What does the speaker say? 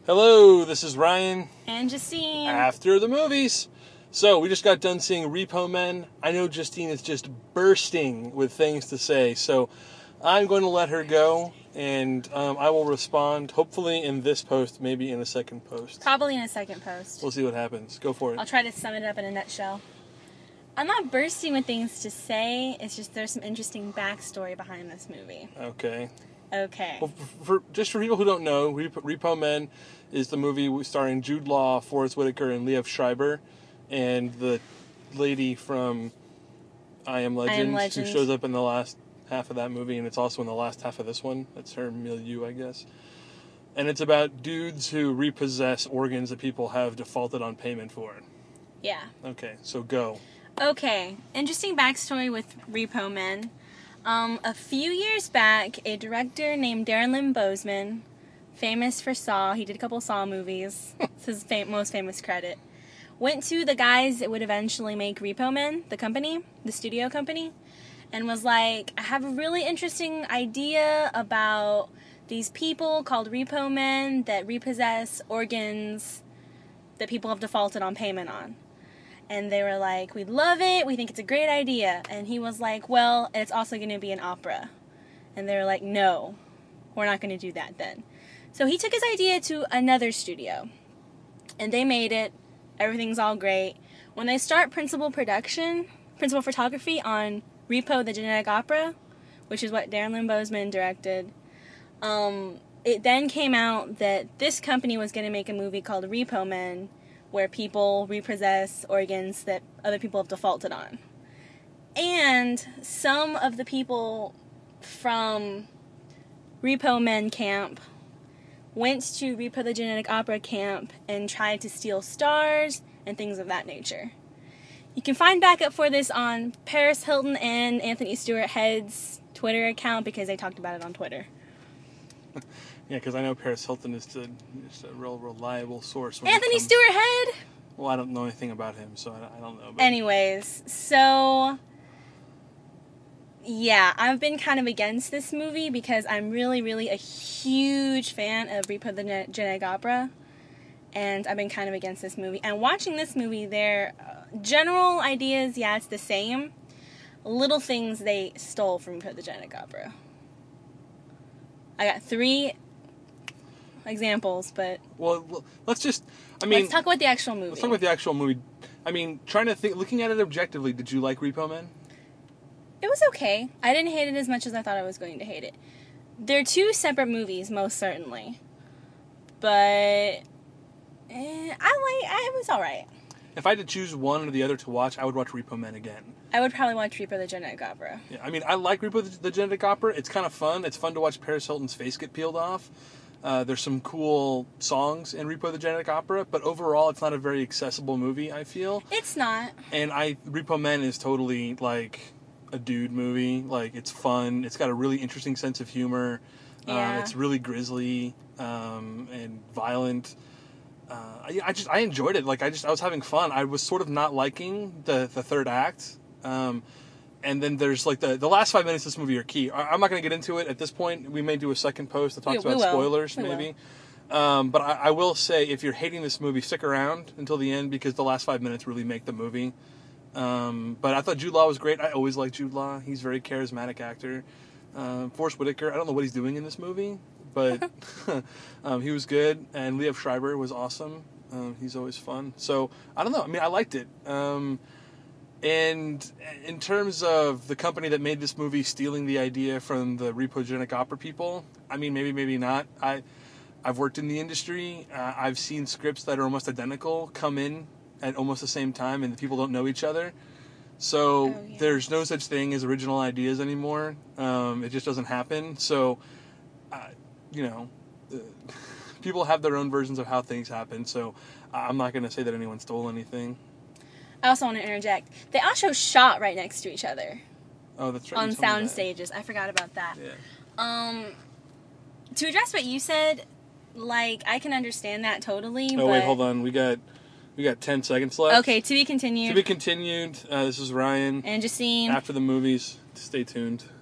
Hello, this is Ryan. And Justine. After the movies. So, we just got done seeing Repo Men. I know Justine is just bursting with things to say, so I'm going to let her go, and I will respond, hopefully in this post, maybe in a second post. Probably in a second post. We'll see what happens. Go for it. I'll try to sum it up in a nutshell. I'm not bursting with things to say, it's just there's some interesting backstory behind this movie. Okay. Okay. Well, just for people who don't know, Repo Men is the movie starring Jude Law, Forrest Whitaker, and Liev Schreiber, and the lady from I Am Legend, who shows up in the last half of that movie, and it's also in the last half of this one. That's her milieu, I guess. And it's about dudes who repossess organs that people have defaulted on payment for. Yeah. Okay, so go. Okay. Interesting backstory with Repo Men. A few years back, a director named Darren Lynn Bousman, famous for Saw, he did a couple Saw movies, it's his most famous credit, went to the guys that would eventually make Repo Men, the company, the studio company, and was like, I have a really interesting idea about these people called Repo Men that repossess organs that people have defaulted on payment on. And they were like, we love it, we think it's a great idea. And he was like, well, it's also going to be an opera. And they were like, no, we're not going to do that then. So he took his idea to another studio. And they made it. Everything's all great. When they start principal photography on Repo, the Genetic Opera, which is what Darren Lynn Bousman directed, it then came out that this company was going to make a movie called Repo Men, where people repossess organs that other people have defaulted on. And some of the people from Repo Men camp went to Repo the Genetic Opera camp and tried to steal stars and things of that nature. You can find backup for this on Paris Hilton and Anthony Stewart Head's Twitter account because they talked about it on Twitter. Yeah, because I know Paris Hilton is a real reliable source. Anthony Stewart Head? Well, I don't know anything about him, so I don't know. But... Anyways, so... yeah, I've been kind of against this movie because I'm really, really a huge fan of Repo the Genetic Opera. And I've been kind of against this movie. And watching this movie, their general ideas, yeah, it's the same. Little things they stole from Repo the Genetic Opera. I got 3 examples, but... Well, let's talk about the actual movie. Let's talk about the actual movie. I mean, trying to think, looking at it objectively, did you like Repo Men? It was okay. I didn't hate it as much as I thought I was going to hate it. They're 2 separate movies, most certainly. But... it was alright. If I had to choose one or the other to watch, I would watch Repo Men again. I would probably watch Repo the Genetic Opera. Yeah, I mean, I like Repo the Genetic Opera. It's kind of fun. It's fun to watch Paris Hilton's face get peeled off. There's some cool songs in Repo the Genetic Opera, but overall, it's not a very accessible movie, I feel. It's not. And Repo Men is totally, like, a dude movie. Like, it's fun. It's got a really interesting sense of humor. Yeah. It's really grisly and violent. I enjoyed it. Like, I was having fun. I was sort of not liking the third act. And then there's, like, the last 5 minutes of this movie are key. I'm not going to get into it at this point. We may do a second post that talks about spoilers, maybe. But I will say, if you're hating this movie, stick around until the end, because the last 5 minutes really make the movie. But I thought Jude Law was great. I always like Jude Law. He's a very charismatic actor. Forrest Whitaker, I don't know what he's doing in this movie, but he was good. And Liev Schreiber was awesome. He's always fun. So, I don't know. I mean, I liked it. And in terms of the company that made this movie stealing the idea from the Repo Genetic Opera people, I mean, maybe not. I've worked in the industry. I've seen scripts that are almost identical come in at almost the same time, and the people don't know each other. So There's no such thing as original ideas anymore. It just doesn't happen. So, people have their own versions of how things happen. So I'm not going to say that anyone stole anything. I also want to interject. They also shot right next to each other. Oh, that's right. On sound stages. I forgot about that. Yeah. To address what you said, like, I can understand that totally. Oh, wait, hold on. We got 10 seconds left. Okay, to be continued. To be continued. This is Ryan. And Justine. After the movies. Stay tuned.